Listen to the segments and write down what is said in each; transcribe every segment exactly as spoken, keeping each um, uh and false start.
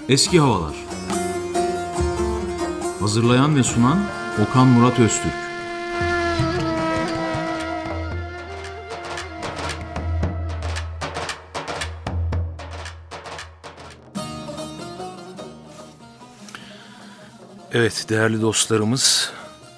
Eski Havalar. Hazırlayan ve sunan Okan Murat Öztürk. Evet değerli dostlarımız,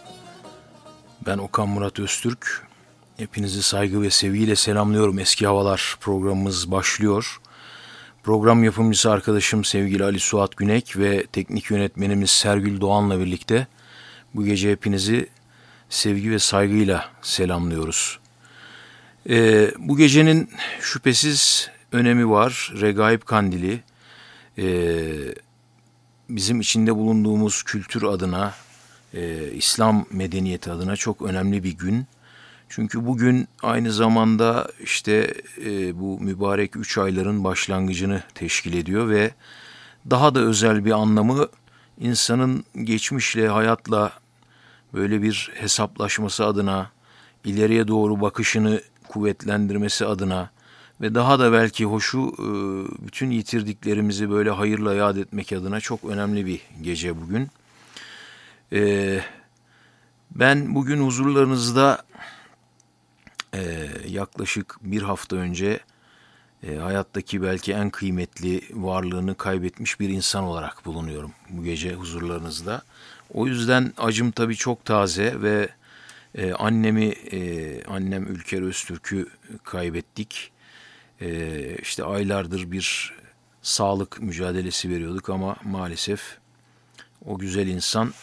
ben Okan Murat Öztürk. Hepinizi saygı ve sevgiyle selamlıyorum. Eski Havalar programımız başlıyor. Program yapımcısı arkadaşım sevgili Ali Suat Günek ve teknik yönetmenimiz Sergül Doğan'la birlikte bu gece hepinizi sevgi ve saygıyla selamlıyoruz. Ee, bu gecenin şüphesiz önemi var. Regaib Kandili ee, bizim içinde bulunduğumuz kültür adına, e, İslam medeniyeti adına çok önemli bir gün. Çünkü bugün aynı zamanda işte e, bu mübarek üç ayların başlangıcını teşkil ediyor ve daha da özel bir anlamı insanın geçmişle, hayatla böyle bir hesaplaşması adına, ileriye doğru bakışını kuvvetlendirmesi adına ve daha da belki hoşu e, bütün yitirdiklerimizi böyle hayırla yad etmek adına çok önemli bir gece bugün. E, ben bugün huzurlarınızda Ee, yaklaşık bir hafta önce e, hayattaki belki en kıymetli varlığını kaybetmiş bir insan olarak bulunuyorum bu gece huzurlarınızda. O yüzden acım tabii çok taze ve e, annemi, e, annem Ülker Öztürk'ü kaybettik. E, işte aylardır bir sağlık mücadelesi veriyorduk ama maalesef o güzel insan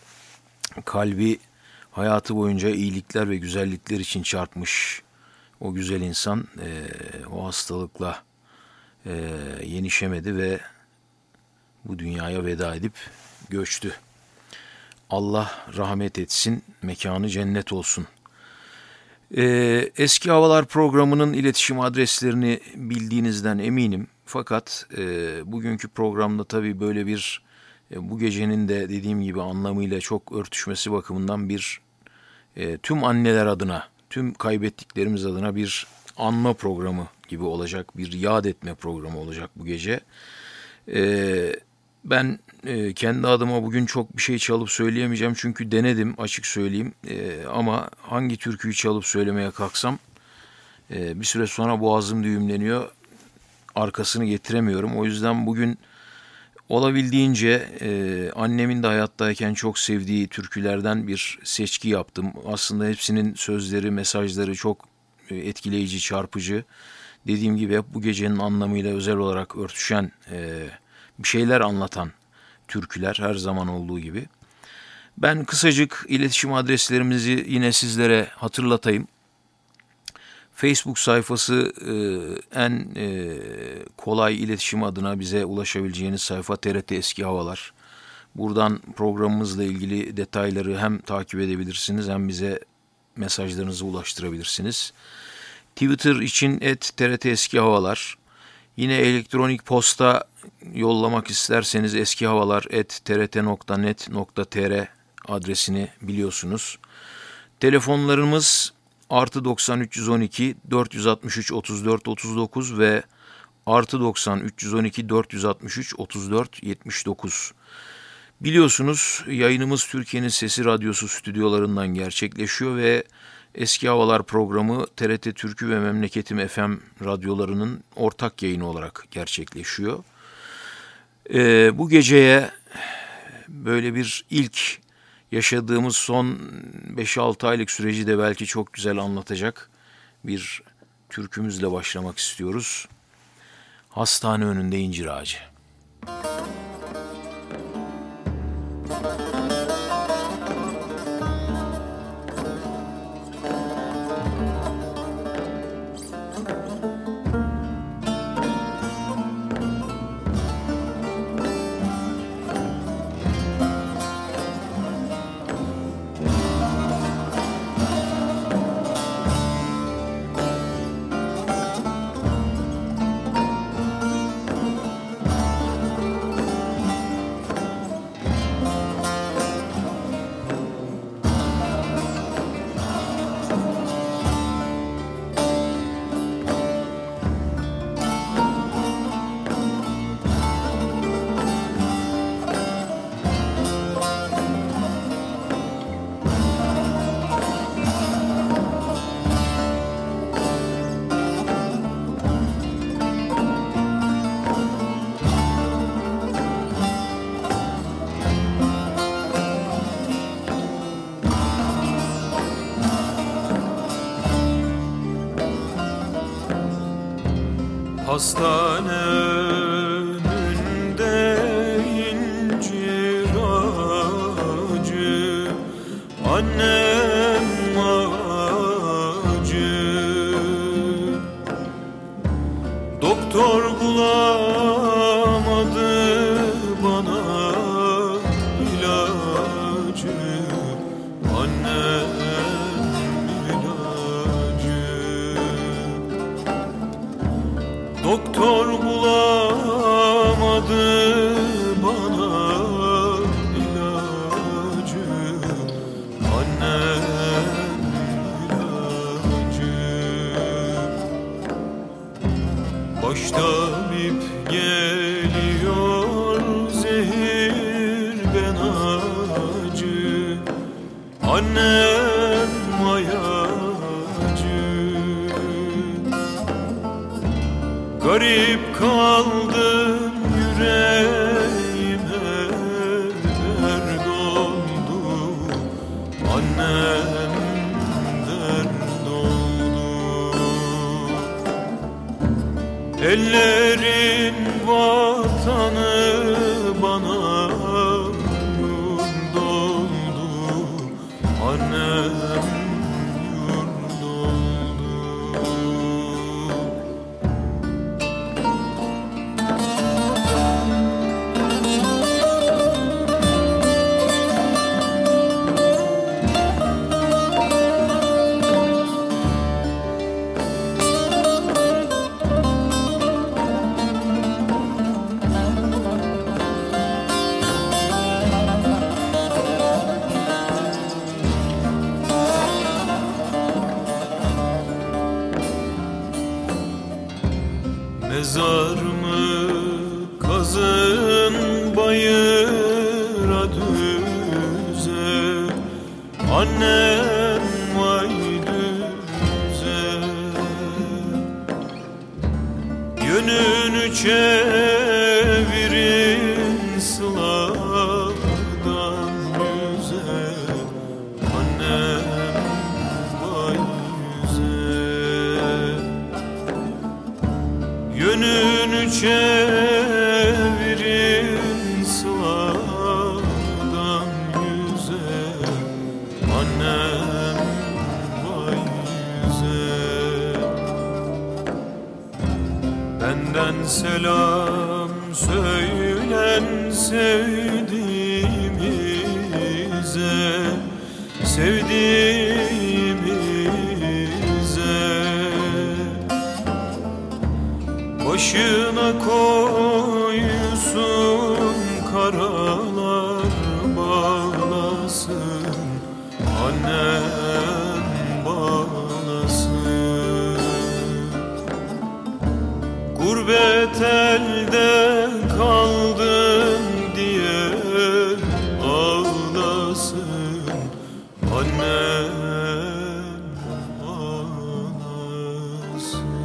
kalbi hayatı boyunca iyilikler ve güzellikler için çarpmış o güzel insan e, o hastalıkla e, yenişemedi ve bu dünyaya veda edip göçtü. Allah rahmet etsin, mekanı cennet olsun. E, Eski Havalar programının iletişim adreslerini bildiğinizden eminim. Fakat e, bugünkü programda tabii böyle bir e, bu gecenin de dediğim gibi anlamıyla çok örtüşmesi bakımından bir E, tüm anneler adına, tüm kaybettiklerimiz adına bir anma programı gibi olacak, bir yad etme programı olacak bu gece. E, ben e, kendi adıma bugün çok bir şey çalıp söyleyemeyeceğim çünkü denedim açık söyleyeyim. E, ama hangi türküyü çalıp söylemeye kalksam e, bir süre sonra boğazım düğümleniyor, arkasını getiremiyorum. O yüzden bugün olabildiğince e, annemin de hayattayken çok sevdiği türkülerden bir seçki yaptım. Aslında hepsinin sözleri, mesajları çok e, etkileyici, çarpıcı. Dediğim gibi hep bu gecenin anlamıyla özel olarak örtüşen, e, bir şeyler anlatan türküler her zaman olduğu gibi. Ben kısacık iletişim adreslerimizi yine sizlere hatırlatayım. Facebook sayfası e, en e, kolay iletişim adına bize ulaşabileceğiniz sayfa T R T Eski Havalar. Buradan programımızla ilgili detayları hem takip edebilirsiniz hem bize mesajlarınızı ulaştırabilirsiniz. Twitter için et T R T Eski Havalar. Yine elektronik posta yollamak isterseniz eskihavalar et t r t nokta net nokta t r adresini biliyorsunuz. Telefonlarımız artı doksan üç yüz on iki dört yüz altmış üç otuz dört otuz dokuz ve artı doksan üç yüz on iki dört yüz altmış üç otuz dört yetmiş dokuz. Biliyorsunuz yayınımız Türkiye'nin Sesi Radyosu stüdyolarından gerçekleşiyor ve Eski Havalar programı T R T Türkü ve Memleketim F M radyolarının ortak yayını olarak gerçekleşiyor. Ee, bu geceye böyle bir ilk yaşadığımız son beş altı aylık süreci de belki çok güzel anlatacak bir türkümüzle başlamak istiyoruz. Hastane önünde incir ağacı. Hastane önünde incir ağacı, annem acı. Doktor bulamadı bana ilacı, annem ilacı. Doktor bulamadı bana ilacı, annem ilacı. Baş tabip geliyor, zehir ben acı, annem mayacı. Garip kaldım yüreğime, dert oldu, annem dert oldu. Ellerin vatanı bana yurt oldu, annem yurt oldu. Mezarımı kazın bayıra düze, annem vay düze. Yönünü çevirin sıladan yüze, annem vay yüze. Yönünü çevirin sıladan yüze, annem vay yüze. Benden selam söylen sevdiğimize, sevdiğimize. Başına koysun, karalar bağlasın, annem bağlasın. Gurbet elde kaldım diye ağlasın, annem ağlasın.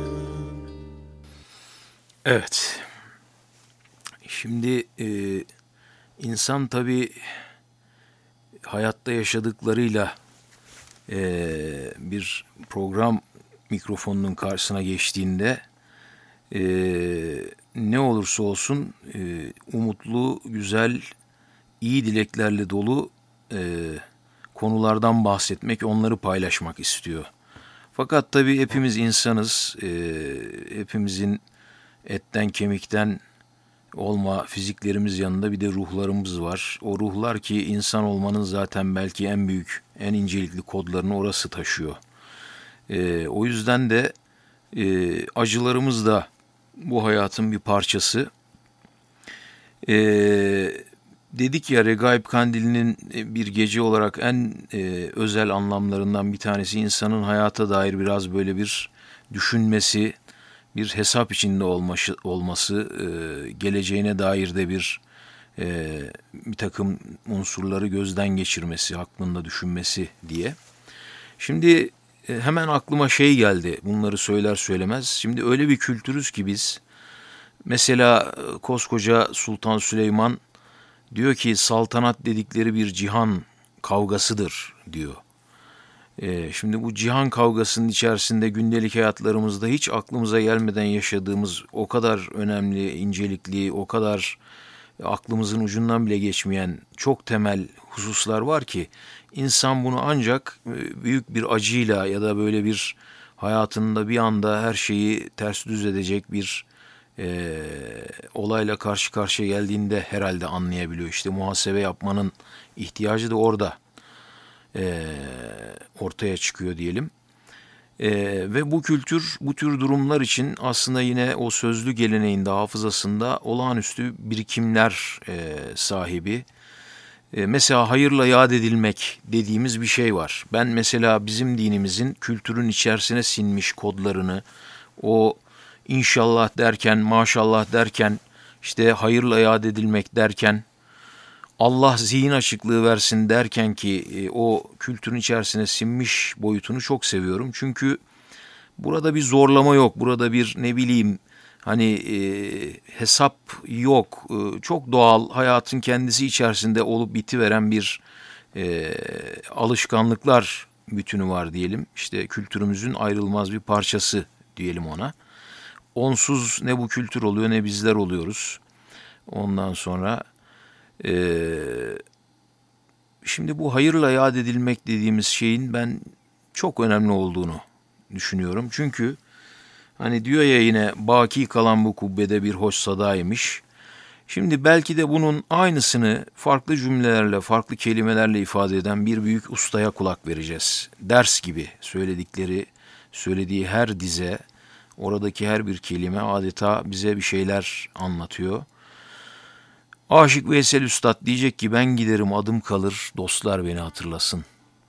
Evet, şimdi e, insan tabii hayatta yaşadıklarıyla e, bir program mikrofonunun karşısına geçtiğinde e, ne olursa olsun e, umutlu, güzel, iyi dileklerle dolu e, konulardan bahsetmek, onları paylaşmak istiyor. Fakat tabii hepimiz insanız, e, hepimizin etten kemikten olma fiziklerimiz yanında bir de ruhlarımız var. O ruhlar ki insan olmanın zaten belki en büyük, en incelikli kodlarını orası taşıyor. Ee, o yüzden de e, acılarımız da bu hayatın bir parçası. Ee, dedik ya, Regaib Kandili'nin bir gece olarak en e, özel anlamlarından bir tanesi insanın hayata dair biraz böyle bir düşünmesi, bir hesap içinde olması, olması e, geleceğine dair de bir e, bir takım unsurları gözden geçirmesi, aklında düşünmesi diye. Şimdi e, hemen aklıma şey geldi, bunları söyler söylemez. Şimdi öyle bir kültürüz ki biz, mesela koskoca Sultan Süleyman diyor ki saltanat dedikleri bir cihan kavgasıdır diyor. Ee, şimdi bu cihan kavgasının içerisinde gündelik hayatlarımızda hiç aklımıza gelmeden yaşadığımız o kadar önemli, incelikli, o kadar aklımızın ucundan bile geçmeyen çok temel hususlar var ki insan bunu ancak e, büyük bir acıyla ya da böyle bir hayatında bir anda her şeyi ters düz edecek bir e, olayla karşı karşıya geldiğinde herhalde anlayabiliyor. İşte muhasebe yapmanın ihtiyacı da orada e, ortaya çıkıyor diyelim. E, ve bu kültür bu tür durumlar için aslında yine o sözlü geleneğinde hafızasında olağanüstü birikimler e, sahibi. E, mesela hayırla yad edilmek dediğimiz bir şey var. Ben mesela bizim dinimizin kültürün içerisine sinmiş kodlarını, o inşallah derken, maşallah derken, işte hayırla yad edilmek derken, Allah zihin açıklığı versin derken ki e, o kültürün içerisine sinmiş boyutunu çok seviyorum. Çünkü burada bir zorlama yok, burada bir ne bileyim hani e, hesap yok. E, çok doğal hayatın kendisi içerisinde olup bitiveren bir e, alışkanlıklar bütünü var diyelim. İşte kültürümüzün ayrılmaz bir parçası diyelim ona. Onsuz ne bu kültür oluyor ne bizler oluyoruz. Ondan sonra e, şimdi bu hayırla yad edilmek dediğimiz şeyin ben çok önemli olduğunu düşünüyorum. Çünkü hani diyor ya yine baki kalan bu kubbede bir hoş sadaymış. Şimdi belki de bunun aynısını farklı cümlelerle, farklı kelimelerle ifade eden bir büyük ustaya kulak vereceğiz. Ders gibi söyledikleri, söylediği her dize, oradaki her bir kelime adeta bize bir şeyler anlatıyor. Aşık Veysel Üstad diyecek ki ben giderim adım kalır, dostlar beni hatırlasın.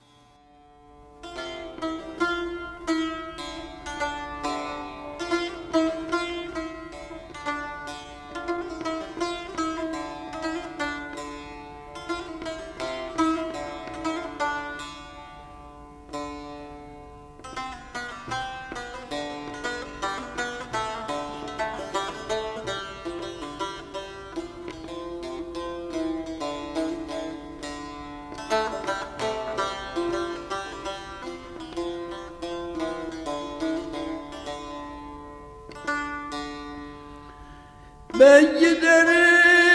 Ben giderim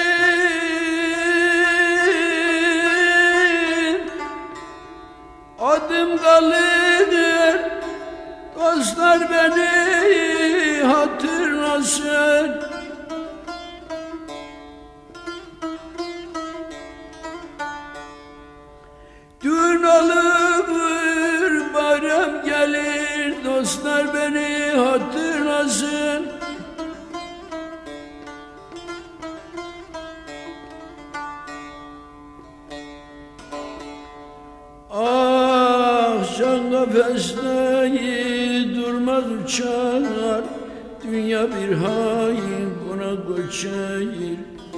adım kalır, dostlar beni hatırlasın. Düğün olur, bayram gelir, dostlar beni hatırlasın. Ah can kafesleri durmaz uçar, dünya bir hain konak göçer.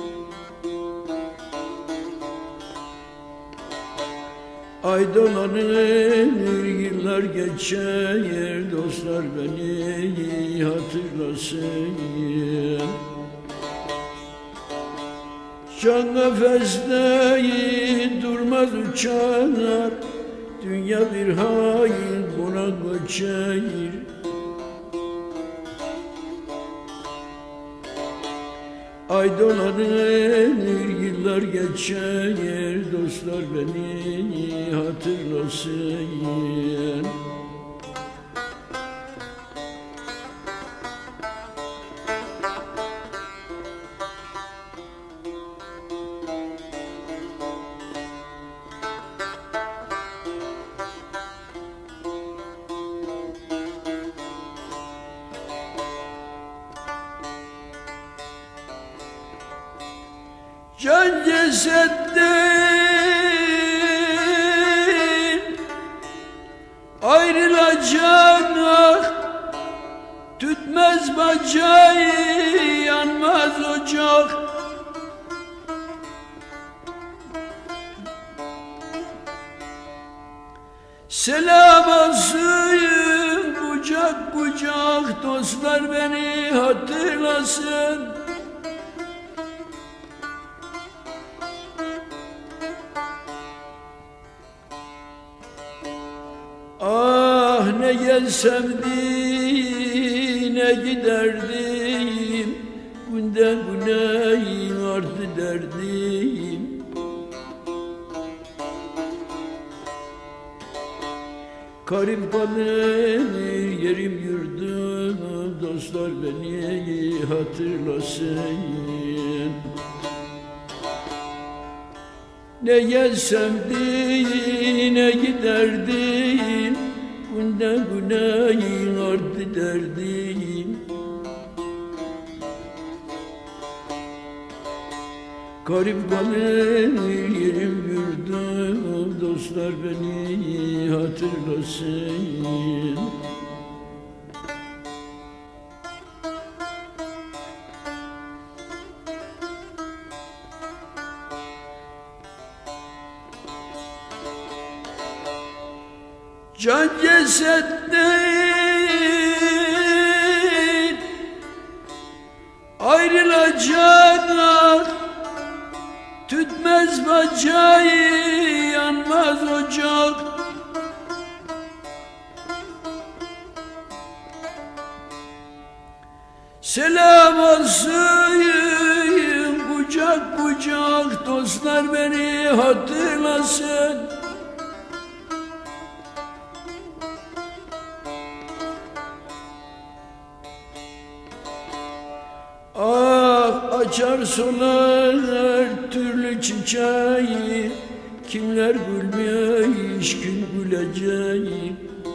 Ay dolanır, yıllar geçer, dostlar beni hatırlasın. Can nefeste durmaz uçar, dünya bir hain buna göçer. Ay dolanır, yıllar geçer, dostlar beni hatırlasın. Can cesetten ayrılacak, tütmez bacağı, yanmaz ocak. Selam olsun kucak kucak, dostlar beni hatırlasın. sevdiğine giderdim, günden güne arttı derdim. Garip kalır yerim yurdum, dostlar beni hatırlasın. Ne gelsem dine giderdim, günden güne arttı derdim. Garip kalır yerim yurdum, dostlar beni hatırlasın. Can ceset değil, ayrılacaklar, tütmez bacağı, yanmaz ocak. Selam olsun kucak kucak, dostlar beni hatırlasın. Ah açar solar her türlü çiçeği, kimler gülmüş kim gülecek.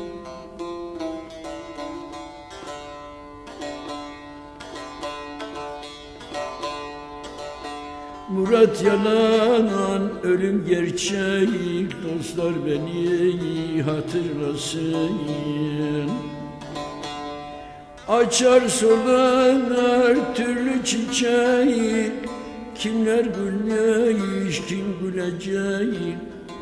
Murat yalan, ölüm gerçek, dostlar beni hatırlasın. Açar solan her türlü çiçeği, kimler gülmüş kim gülecek.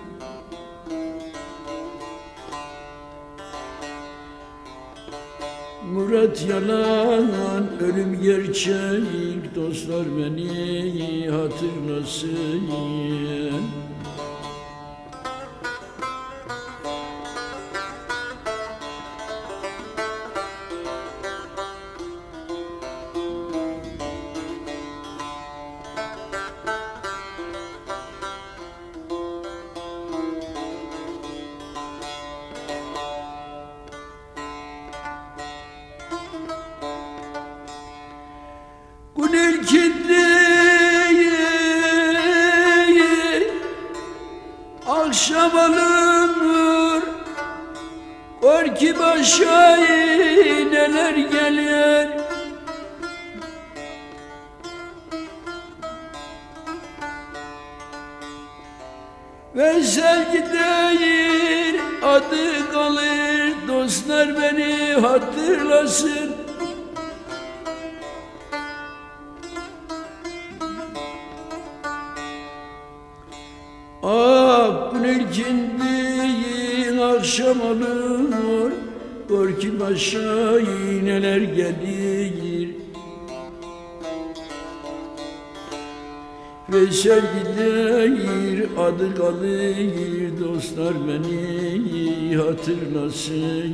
Murat yalan, ölüm gerçek, dostlar beni hatırlasın. Gün ilkindi akşam alınır, gör ki başa neler gelir. Veysel gider adı kalır, dostlar beni hatırlasın. Ah gün ilkindi akşam alır, gör ki başa neler gelir. Veysel gider adı kalır, dostlar beni hatırlasın.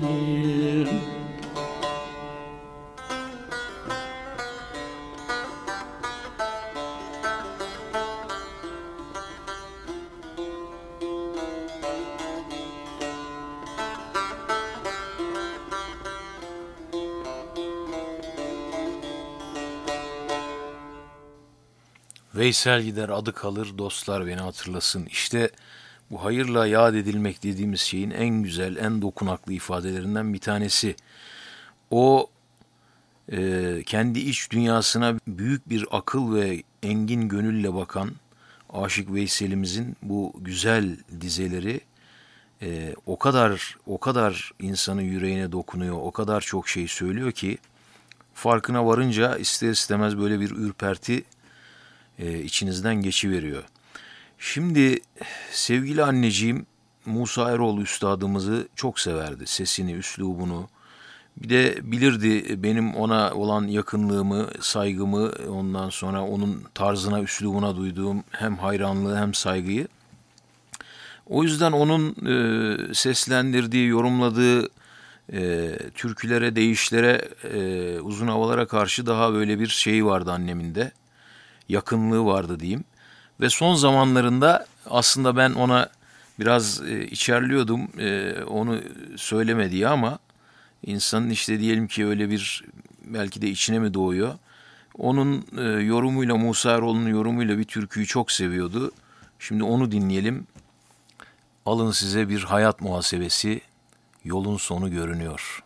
Veysel gider adı kalır, dostlar beni hatırlasın. İşte bu hayırla yad edilmek dediğimiz şeyin en güzel, en dokunaklı ifadelerinden bir tanesi. O e, kendi iç dünyasına büyük bir akıl ve engin gönülle bakan Aşık Veysel'imizin bu güzel dizeleri e, o kadar o kadar insanın yüreğine dokunuyor, o kadar çok şey söylüyor ki farkına varınca ister istemez böyle bir ürperti e, içinizden geçiveriyor. Şimdi sevgili anneciğim Musa Eroğlu üstadımızı çok severdi. Sesini, üslubunu. Bir de bilirdi benim ona olan yakınlığımı, saygımı, ondan sonra onun tarzına, üslubuna duyduğum hem hayranlığı hem saygıyı. O yüzden onun e, seslendirdiği, yorumladığı e, türkülere, deyişlere, e, uzun havalara karşı daha böyle bir şeyi vardı annemin de. Yakınlığı vardı diyeyim. Ve son zamanlarında aslında ben ona biraz e, içerliyordum, e, onu söyleme diye, ama insanın işte diyelim ki öyle bir, belki de içine mi doğuyor. Onun e, yorumuyla, Musa Eroğlu'nun yorumuyla bir türküyü çok seviyordu. Şimdi onu dinleyelim. Alın size bir hayat muhasebesi, yolun sonu görünüyor.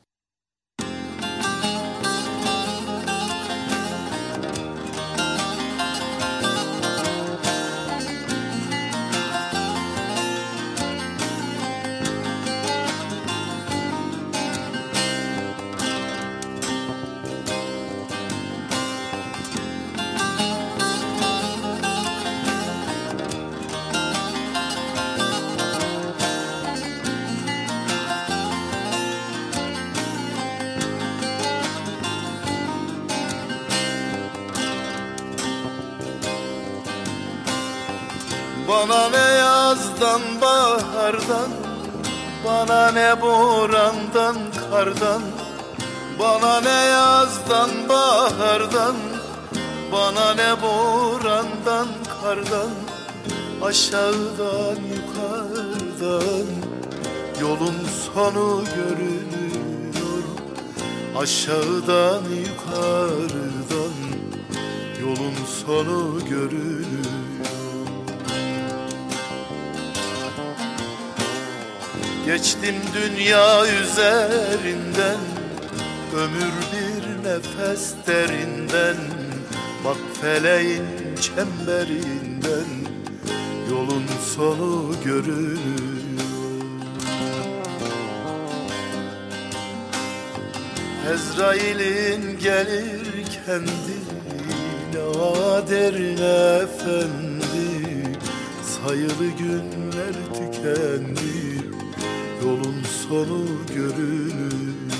Bana ne yazdan bahardan, bana ne borandan kardan, bana ne yazdan bahardan, bana ne borandan kardan, aşağıdan yukarıdan yolun sonu görünüyor. Aşağıdan yukarıdan yolun sonu görünüyor. Geçtim dünya üzerinden, ömür bir nefes derinden, bak feleğin çemberinden yolun sonu görünüyor. Ezrail'in gelir kendine, aderin efendi, sayılı günler tükendi, yolun sonu görünüyor.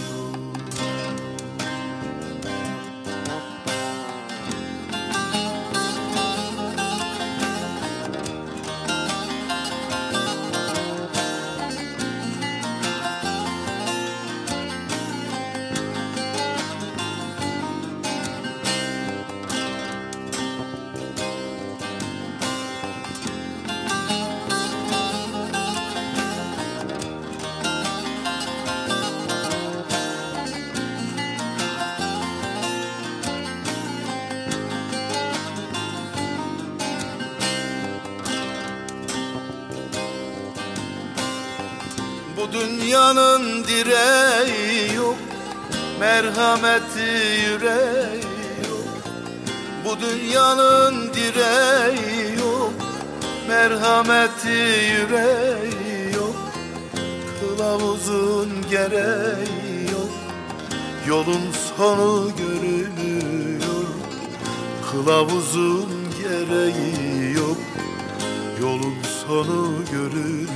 Bu dünyanın direği yok, merhameti yüreği yok. Bu dünyanın direği yok, merhameti yüreği yok. Kılavuzun gereği yok, yolun sonu görünüyor. Kılavuzun gereği yok, yolun sonu görünüyor.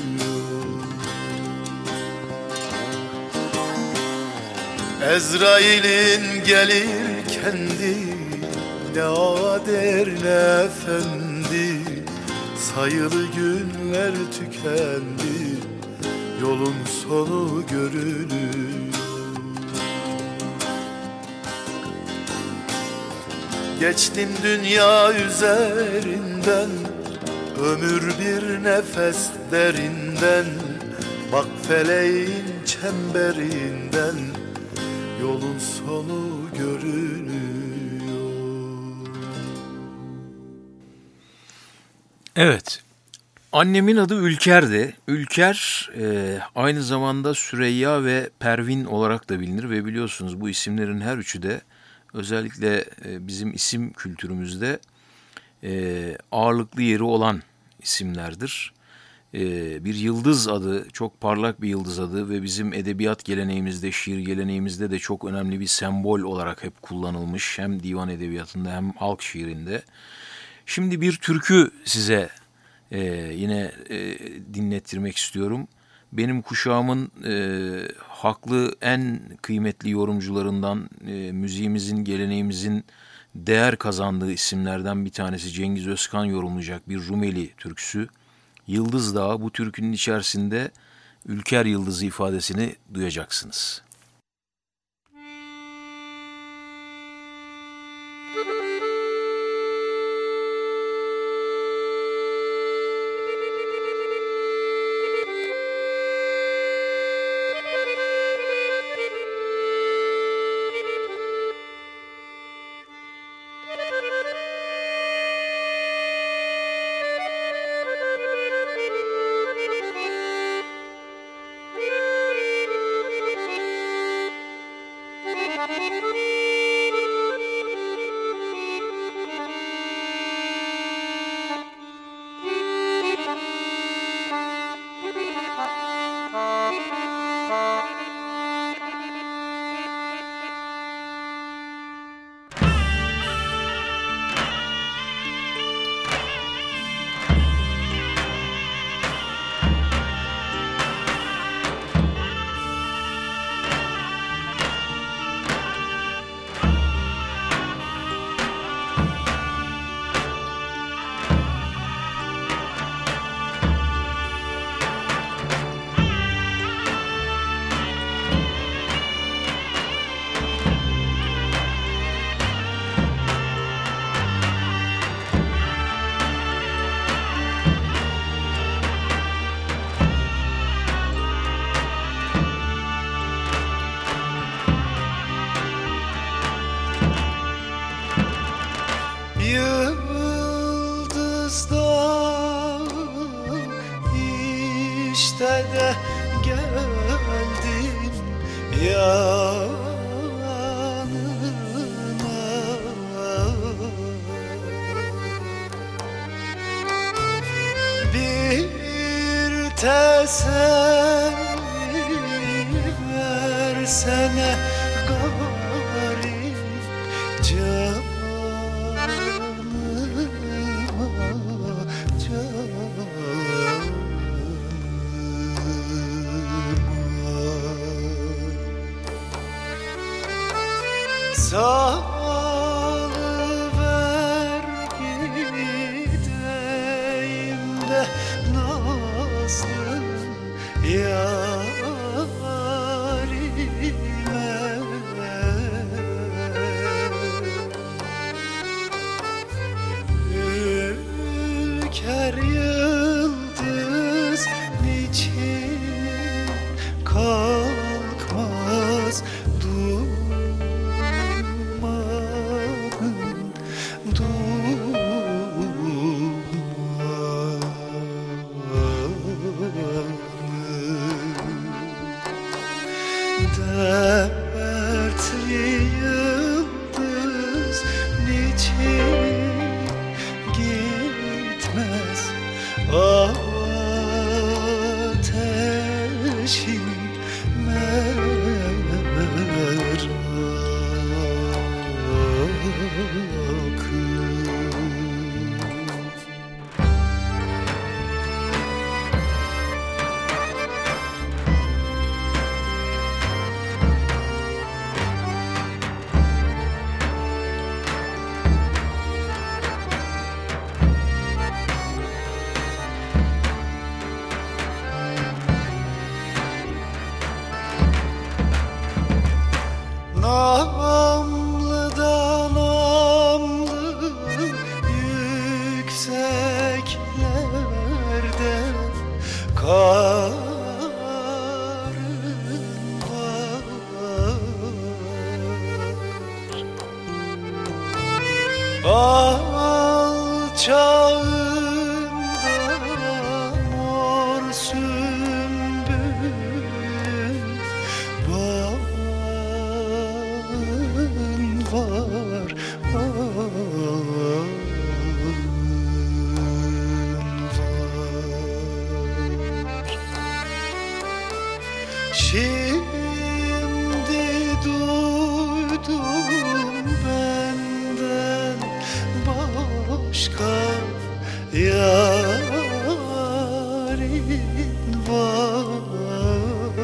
Ezrail'in gelir kendi, ne ader ne efendi, sayılı günler tükendi, yolun sonu görünüyor. Geçtim dünya üzerinden, ömür bir nefes derinden, bak feleğin çemberinden yolun sonu görünüyor. Evet, annemin adı Ülker'di. Ülker e, aynı zamanda Süreyya ve Pervin olarak da bilinir ve biliyorsunuz bu isimlerin her üçü de özellikle e, bizim isim kültürümüzde e, ağırlıklı yeri olan isimlerdir. Bir yıldız adı, çok parlak bir yıldız adı ve bizim edebiyat geleneğimizde, şiir geleneğimizde de çok önemli bir sembol olarak hep kullanılmış. Hem divan edebiyatında hem halk şiirinde. Şimdi bir türkü size e, yine e, dinlettirmek istiyorum. Benim kuşağımın e, haklı en kıymetli yorumcularından, e, müziğimizin, geleneğimizin değer kazandığı isimlerden bir tanesi Cengiz Özkan yorumlayacak bir Rumeli türküsü. Yıldız Dağı. Bu türkünün içerisinde Ülker Yıldızı ifadesini duyacaksınız. işte de geldim yanına. Bir teselli versene garip canıma, salıver gideyim de nazlı yarime. Ülker yıldız niçin kalkmaz dertli yıldız niçin gitmez ateşin merakı. Namlıdan namlı yükseklerde karın var. Alçağında mor sümbül var. Var, var. Şimdi duydum benden başka yarim var.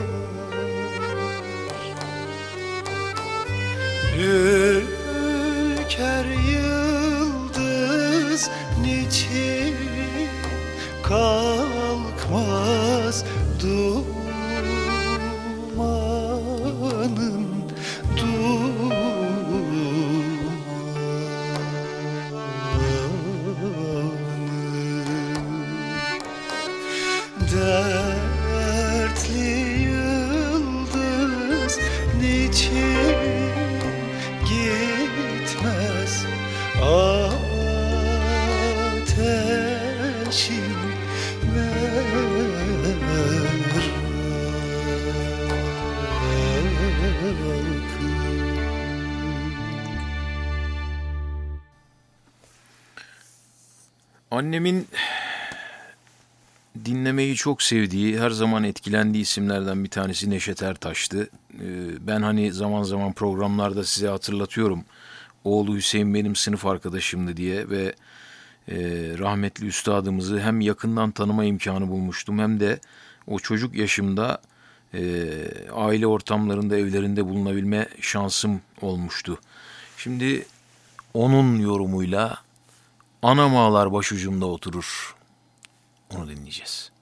Ülker yıldız niçin kalkmaz dur. gitmez ateşim Annemin dinlemeyi çok sevdiği, her zaman etkilendiği isimlerden bir tanesi Neşet Ertaş'tı. Ee, Ben hani zaman zaman programlarda size hatırlatıyorum. Oğlu Hüseyin benim sınıf arkadaşımdı diye ve e, rahmetli üstadımızı hem yakından tanıma imkanı bulmuştum hem de o çocuk yaşımda e, aile ortamlarında, evlerinde bulunabilme şansım olmuştu. Şimdi onun yorumuyla "Anam ağlar başucumda oturur." Onu dinleyeceğiz.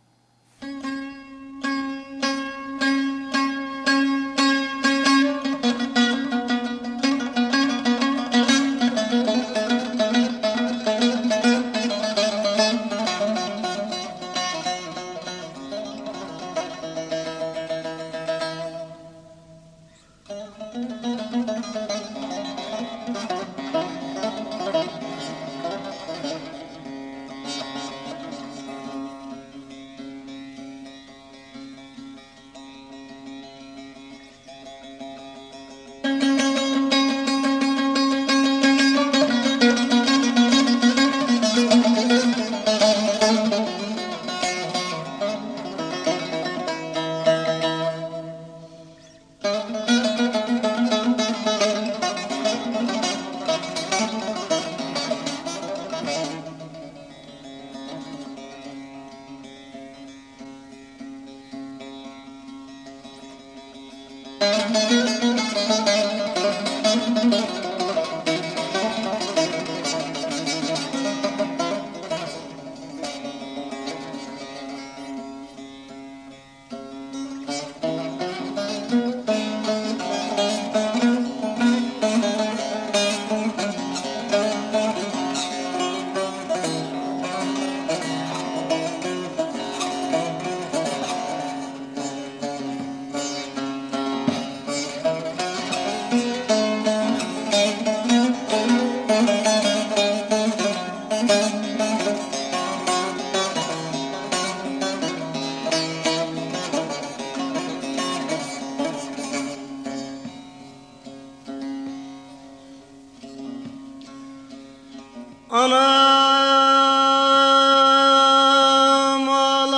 Anam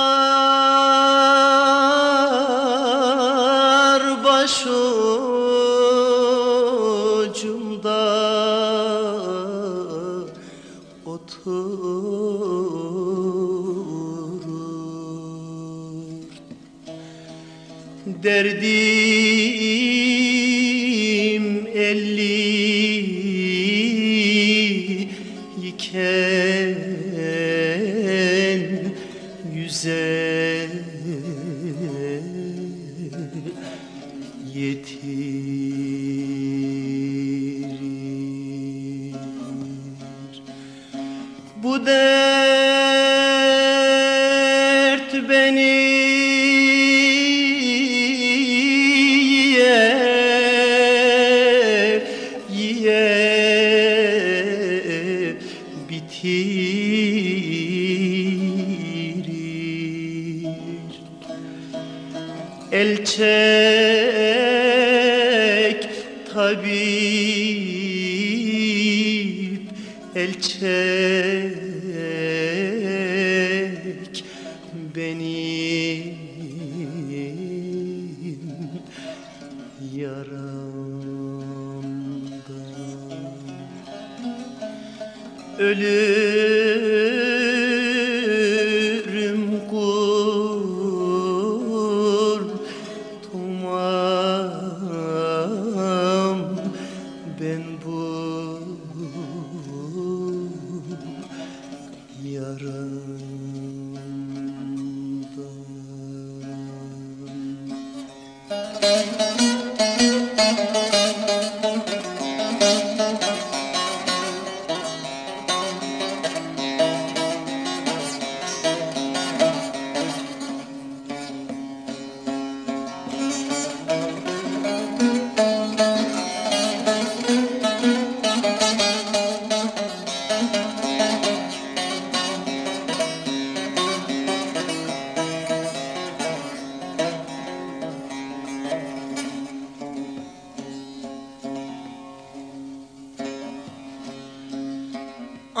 ağlar başucumda oturur. Derdim elli iken yüze yetirir. Bu dert beni yiye yiye bitirir. El çek tabip, el çek benim yaramdan. Ölürüm kurtulmam ben bu yaramdan.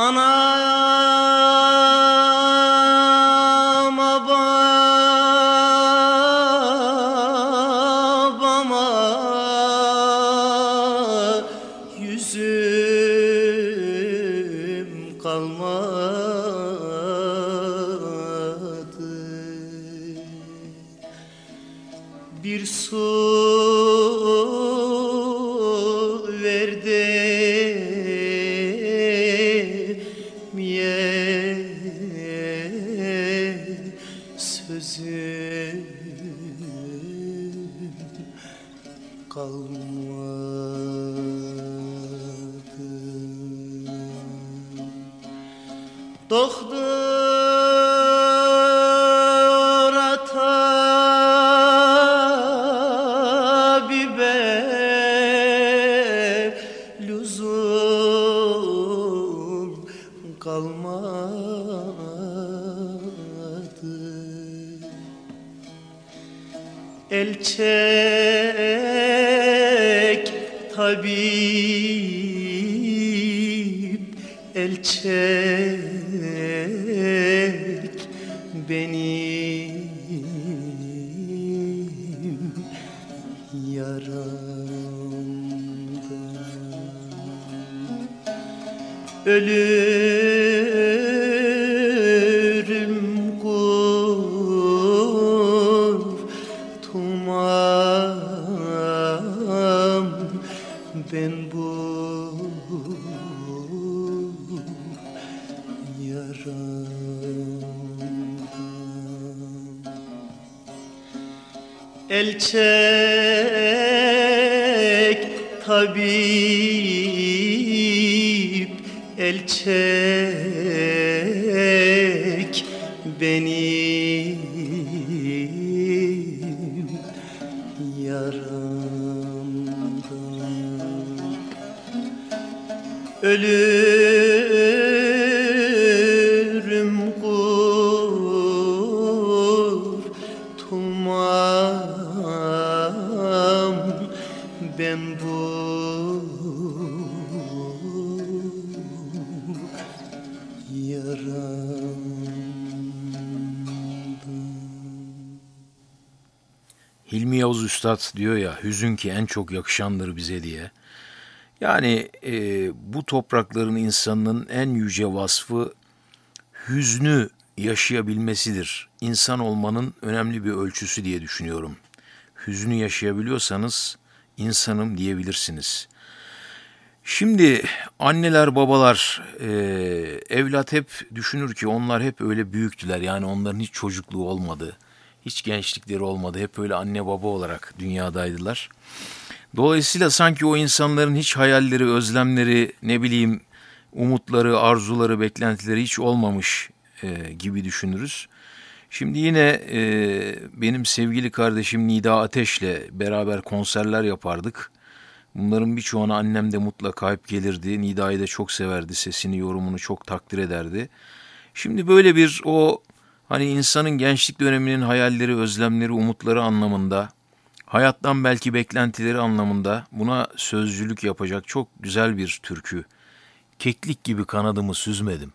Anama babama yüzüm kalmadı. Bir su ver demeye sözüm kalmadı. Doktora tabibe lüzum kalmadı. El çek tabip, el çek benim yaramdan. Ölürüm kurtulmam ben bu yaramdan. El çek tabip, el çek benim yaramdan. Ölürüm kurtulmam ben bu Hilmi Yavuz Üstad diyor ya, hüzün ki en çok yakışandır bize diye. Yani e, bu toprakların insanının en yüce vasfı hüznü yaşayabilmesidir. İnsan olmanın önemli bir ölçüsü diye düşünüyorum. Hüznü yaşayabiliyorsanız insanım diyebilirsiniz. Şimdi anneler, babalar, e, evlat hep düşünür ki onlar hep öyle büyüktüler. Yani onların hiç çocukluğu olmadı, hiç gençlikleri olmadı. Hep öyle anne baba olarak dünyadaydılar. Dolayısıyla sanki o insanların hiç hayalleri, özlemleri, ne bileyim umutları, arzuları, beklentileri hiç olmamış e, gibi düşünürüz. Şimdi yine e, benim sevgili kardeşim Nida Ateş'le beraber konserler yapardık. Bunların birçoğuna annem de mutlaka hep gelirdi. Nida'yı da çok severdi, sesini, yorumunu çok takdir ederdi. Şimdi böyle bir o hani insanın gençlik döneminin hayalleri, özlemleri, umutları anlamında, hayattan belki beklentileri anlamında buna sözcülük yapacak çok güzel bir türkü. Keklik gibi kanadımı süzmedim.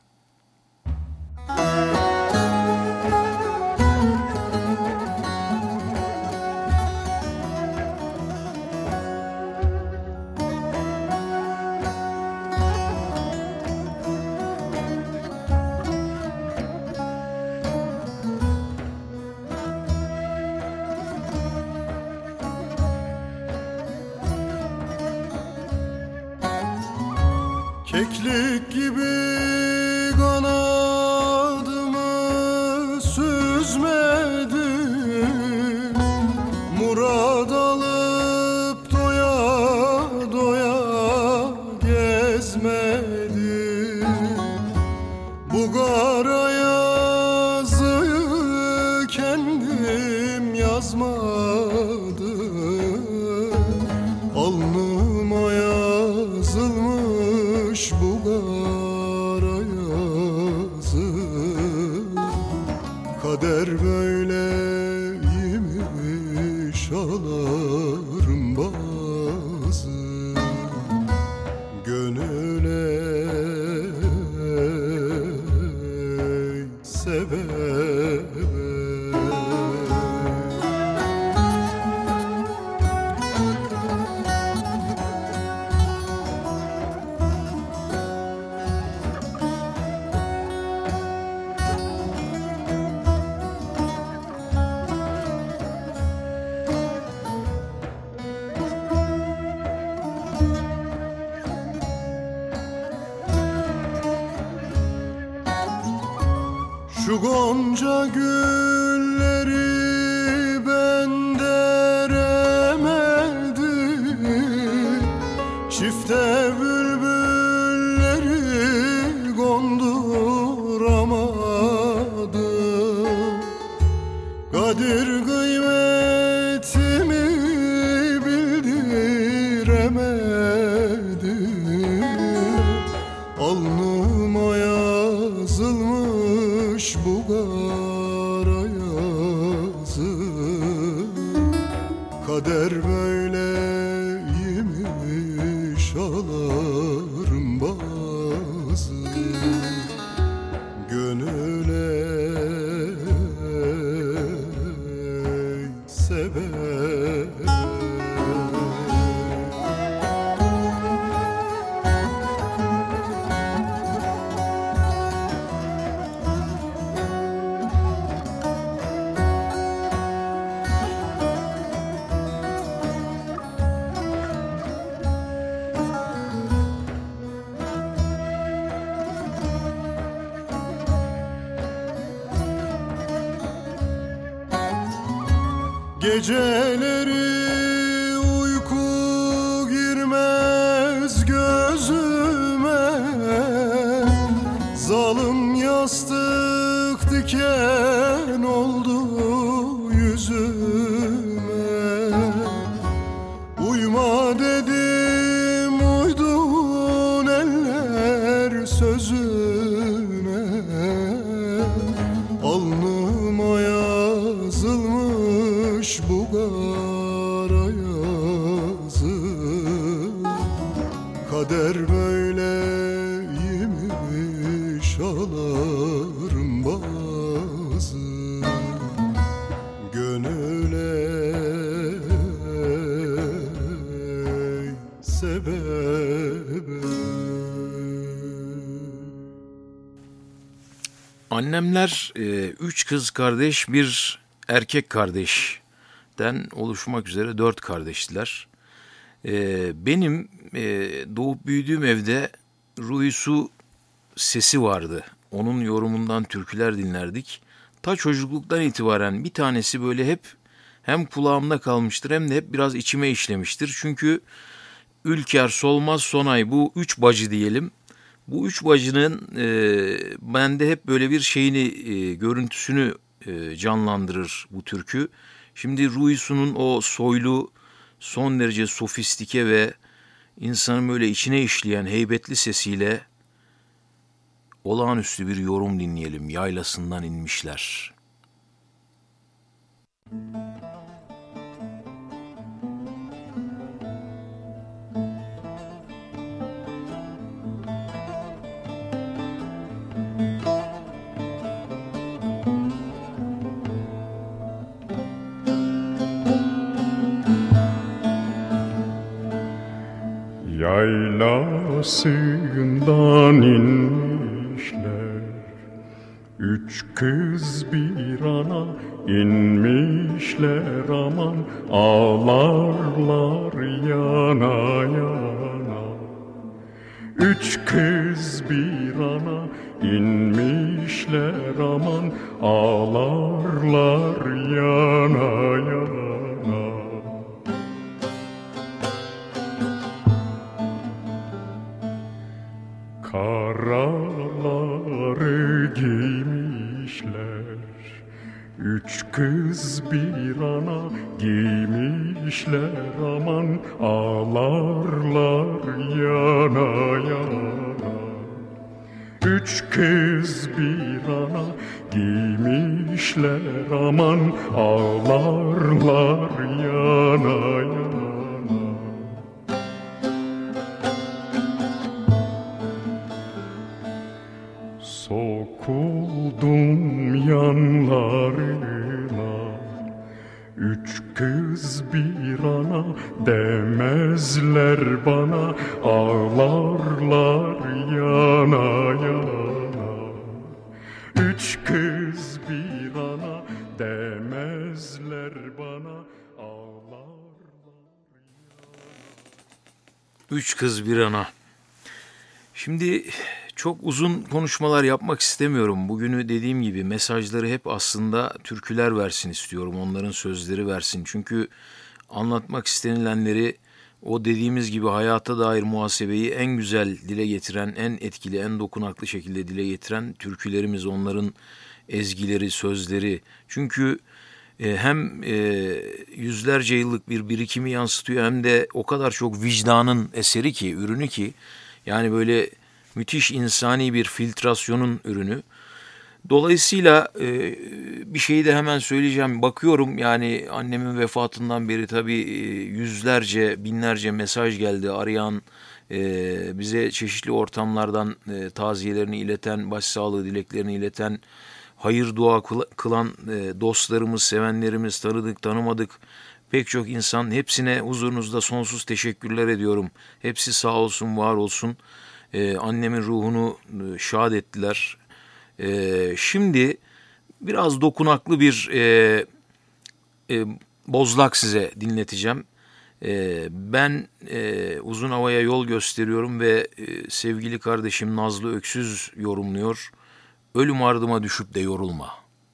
Keklik gibi kanadımı süzmedim, murad alıp doya doya gezmedim. Bu kara yazı kendim yazmadım, alnıma yazılmış bu kara yazı. Kader böyleymiş ağlarım bazı. Gönüle Şu gonca gülleri ben deremedim, çifte bülbülleri konduramadım. Kadir kıymetimi bildiremedim. Alnıma yazılmış bu kara yazı, kader böyleymiş ağlarım bazı. Gönül ey sever. Geceleri uyku girmez gözüme, zalim yastık diken oldu yüzüme. Uyuma dedim, uydun eller sözüne. Alnıma yazılmış bu kara yazı, kader böyleymiş ağlarım bazı. Gönül ey sebep. Annemler e, üç kız kardeş, bir erkek kardeşten oluşmak üzere dört kardeştiler. E, benim e, doğup büyüdüğüm evde Ruhi Su sesi vardı. Onun yorumundan türküler dinlerdik. Ta çocukluktan itibaren bir tanesi böyle hep hem kulağımda kalmıştır hem de hep biraz içime işlemiştir. Çünkü Ülker, Solmaz, Sonay, bu üç bacı diyelim. Bu üç bacının e, bende hep böyle bir şeyini, e, görüntüsünü e, canlandırır bu türkü. Şimdi Ruhi Su'nun o soylu, son derece sofistike ve insanın böyle içine işleyen heybetli sesiyle olağanüstü bir yorum dinleyelim. Yaylasından inmişler. Yaylasından inmişler, üç kız bir ana inmişler, aman ağlarlar yana yana. Üç kız bir ana inmişler, aman ağlarlar yana yana. Karaları giymişler, üç kız bir ana giymişler, aman ağlarlar yana yana. Üç kız bir ana giymişler, aman ağlarlar yana yana. Sokuldum yanlarına, üç kız bir ana demezler bana, ağlarlar yana yana. Üç kız bir ana demezler bana, ağlarlar yana. Üç kız bir ana. Şimdi çok uzun konuşmalar yapmak istemiyorum. Bugünü dediğim gibi mesajları hep aslında türküler versin istiyorum. Onların sözleri versin. Çünkü anlatmak istenilenleri, o dediğimiz gibi hayata dair muhasebeyi en güzel dile getiren, en etkili, en dokunaklı şekilde dile getiren türkülerimiz, onların ezgileri, sözleri. Çünkü e, hem e, yüzlerce yıllık bir birikimi yansıtıyor, hem de o kadar çok vicdanın eseri ki, ürünü ki, yani böyle müthiş insani bir filtrasyonun ürünü. Dolayısıyla e, bir şeyi de hemen söyleyeceğim. Bakıyorum, yani annemin vefatından beri tabii e, yüzlerce, binlerce mesaj geldi. Arayan, e, bize çeşitli ortamlardan e, taziyelerini ileten, başsağlığı dileklerini ileten, hayır dua kıla- kılan e, dostlarımız, sevenlerimiz, tanıdık, tanımadık pek çok insan. Hepsine huzurunuzda sonsuz teşekkürler ediyorum. Hepsi sağ olsun, var olsun. E, annemin ruhunu e, şad ettiler. Ee, şimdi biraz dokunaklı bir e, e, bozlak size dinleteceğim. E, ben e, uzun havaya yol gösteriyorum ve e, sevgili kardeşim Nazlı Öksüz yorumluyor. Ölüm ardıma düşüp de yorulma.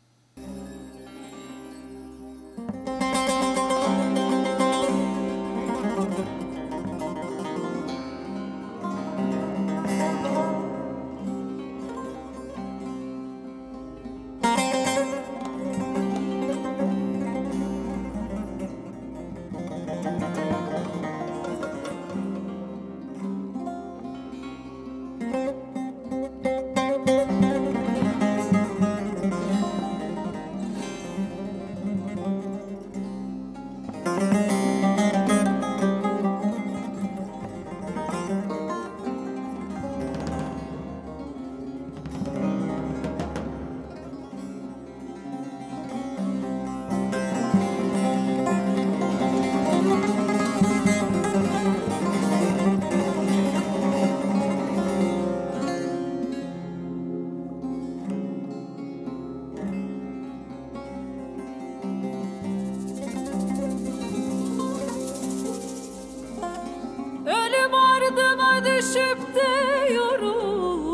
Düşüp de yorulma,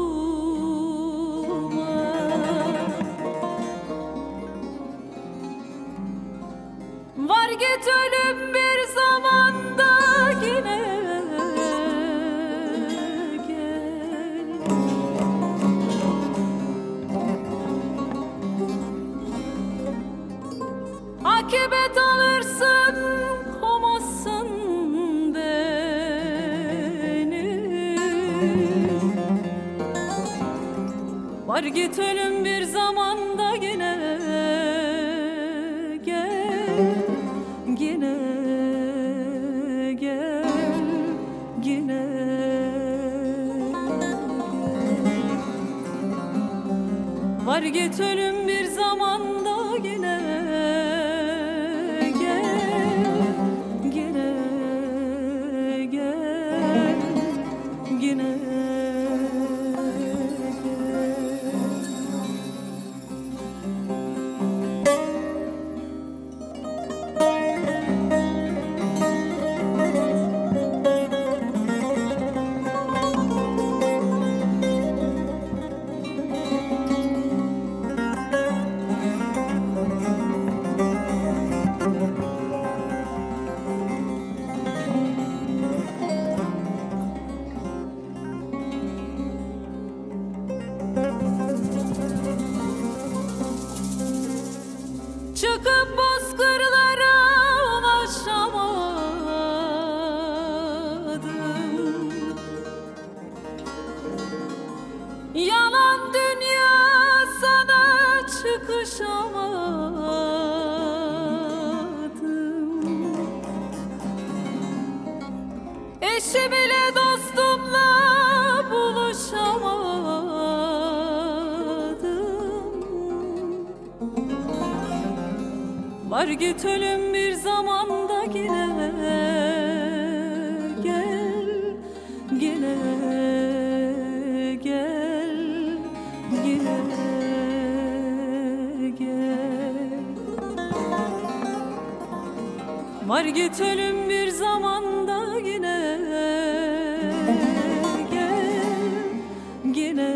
var git ölüm bir zamanda yine gel. Akibet alırsın, komazsın var git ölüm bir zamanda yine gel, yine gel, yine gel. Var git ölüm bir zamanda yine gel, yine gel, yine. Çıkıp bozkırlara ulaşamadım, yalan dünya sana çıkışamadım. Eşim ile dostumla buluşamadım. Var git ölüm bir zamanda yine gel, yine gel, yine gel. Var git ölüm bir zamanda yine gel, yine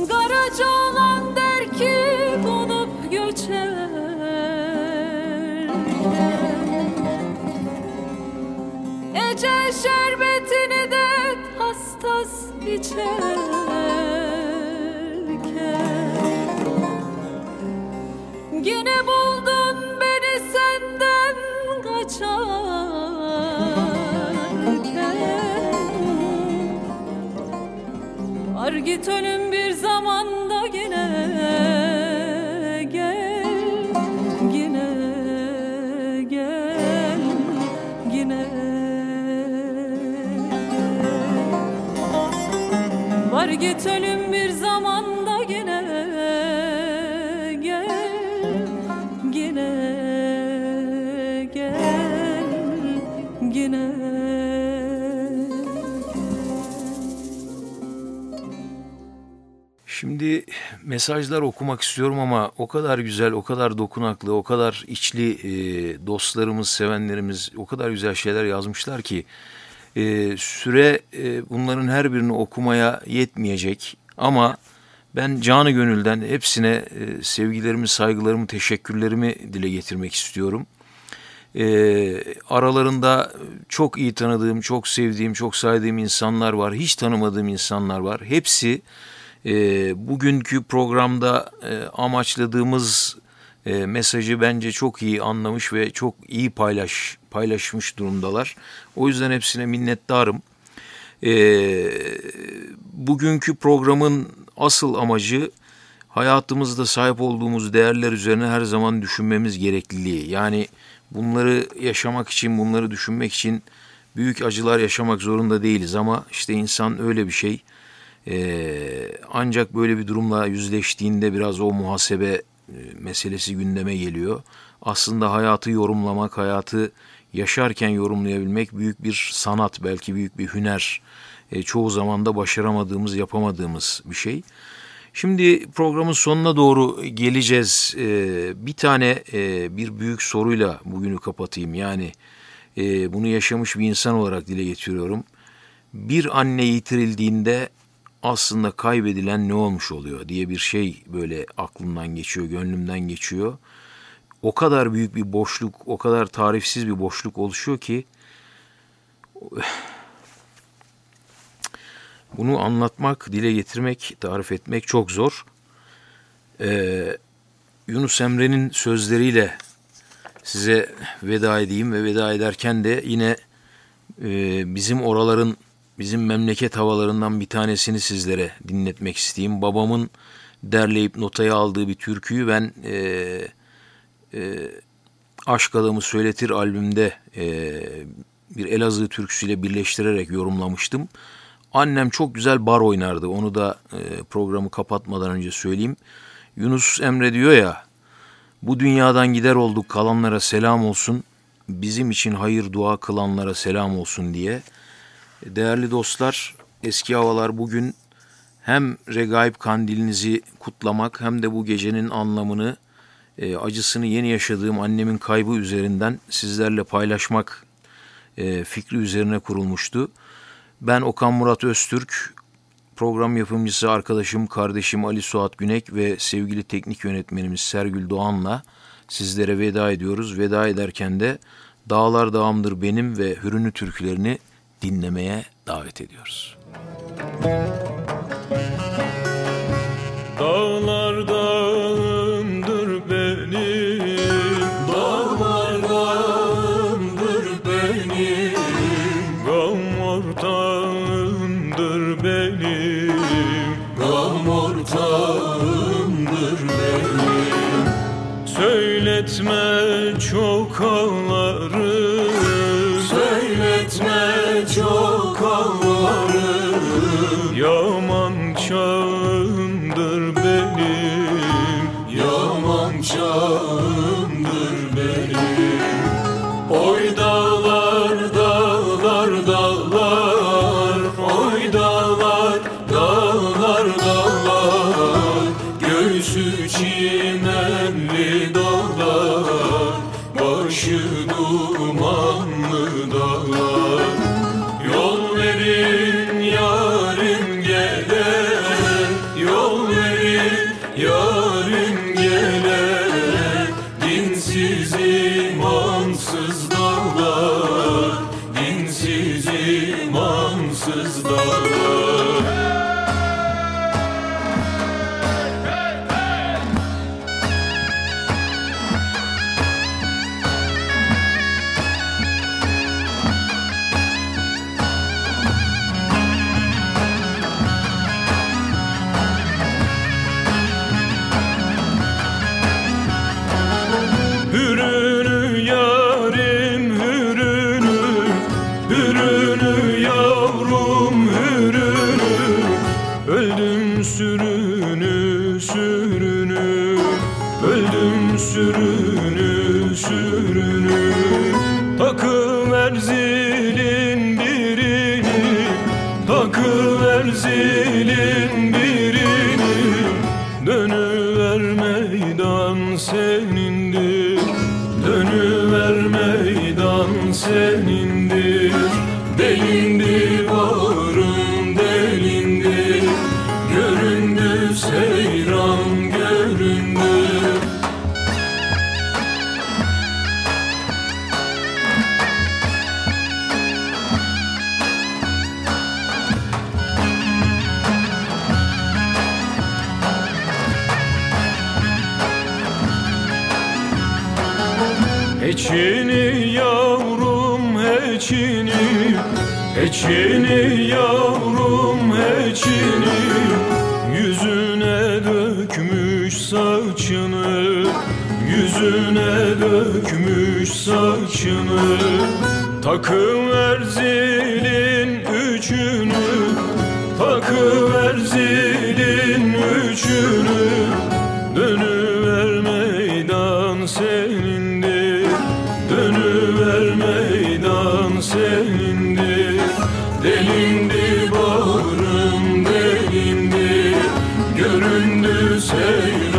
Karaca olan der ki konup göçer. Ecel şerbetini de tas tas içerken yine buldun beni senden kaçarken. Var git ölüm bir zamanda yine gel, yine gel, yine gel. Var git ölüm bir zamanda yine gel, yine gel, yine. Şimdi mesajlar okumak istiyorum ama o kadar güzel, o kadar dokunaklı, o kadar içli e, dostlarımız, sevenlerimiz o kadar güzel şeyler yazmışlar ki e, süre e, bunların her birini okumaya yetmeyecek. Ama ben canı gönülden hepsine e, sevgilerimi, saygılarımı, teşekkürlerimi dile getirmek istiyorum. E, aralarında çok iyi tanıdığım, çok sevdiğim, çok saydığım insanlar var, hiç tanımadığım insanlar var. Hepsi E, bugünkü programda e, amaçladığımız e, mesajı bence çok iyi anlamış ve çok iyi paylaş paylaşmış durumdalar. O yüzden hepsine minnettarım. E, bugünkü programın asıl amacı hayatımızda sahip olduğumuz değerler üzerine her zaman düşünmemiz gerekliliği. Yani bunları yaşamak için, bunları düşünmek için büyük acılar yaşamak zorunda değiliz ama işte insan öyle bir şey. Ee, ancak böyle bir durumla yüzleştiğinde biraz o muhasebe e, meselesi gündeme geliyor. Aslında hayatı yorumlamak, hayatı yaşarken yorumlayabilmek büyük bir sanat, belki büyük bir hüner. E, çoğu zaman da başaramadığımız, yapamadığımız bir şey. Şimdi programın sonuna doğru geleceğiz. E, bir tane e, bir büyük soruyla bugünü kapatayım. Yani e, bunu yaşamış bir insan olarak dile getiriyorum. Bir anne yitirildiğinde aslında kaybedilen ne olmuş oluyor diye bir şey böyle aklımdan geçiyor, gönlümden geçiyor. O kadar büyük bir boşluk, o kadar tarifsiz bir boşluk oluşuyor ki bunu anlatmak, dile getirmek, tarif etmek çok zor. Ee, Yunus Emre'nin sözleriyle size veda edeyim ve veda ederken de yine e, bizim oraların, bizim memleket havalarından bir tanesini sizlere dinletmek isteyeyim. Babamın derleyip notaya aldığı bir türküyü ben e, e, Aşk Adamı Söyletir albümde e, bir Elazığ türküsüyle birleştirerek yorumlamıştım. Annem çok güzel bar oynardı. Onu da e, programı kapatmadan önce söyleyeyim. Yunus Emre diyor ya, bu dünyadan gider olduk kalanlara selam olsun, bizim için hayır dua kılanlara selam olsun diye. Değerli dostlar, eski havalar bugün hem Regaib Kandilinizi kutlamak hem de bu gecenin anlamını, e, acısını yeni yaşadığım annemin kaybı üzerinden sizlerle paylaşmak e, fikri üzerine kurulmuştu. Ben Okan Murat Öztürk, program yapımcısı arkadaşım, kardeşim Ali Suat Günek ve sevgili teknik yönetmenimiz Sergül Doğan'la sizlere veda ediyoruz. Veda ederken de Dağlar Dağımdır Benim ve Hürünü türkülerini dinlemeye davet ediyoruz. Dağlar dağımdır benim, dağlar dağımdır benim, gam ortağımdır benim, gam ortağımdır benim. Söyletme çok ağlarım, söyletme çok ağlarım, yaman çağımdır benim, yaman çağımdır benim. Oy dağlar dağlar dağlar, oy dağlar dağlar dağlar, göğsü çimenli dağlar, başı dumanlı dağlar. Yol verin yarim gelen, yol sürünü sürünü, öldüm sürünü sürünü. Takıver zilin birini, takıver zilin birini, dönüver meydan senindir, dönüver meydan senindir. Delindi bağrım delindi, göründü seyran göründü. Heçini yavrum heçini, heçini yavrum heçini, yüzüne dökmüş saçını, yüzüne dökmüş saçını. Takıver zilin üçünü, takıver zilin üçünü, dönüver meydan senindir, dönüver meydan senindir. Delindi bağrım delindi, göründü seyran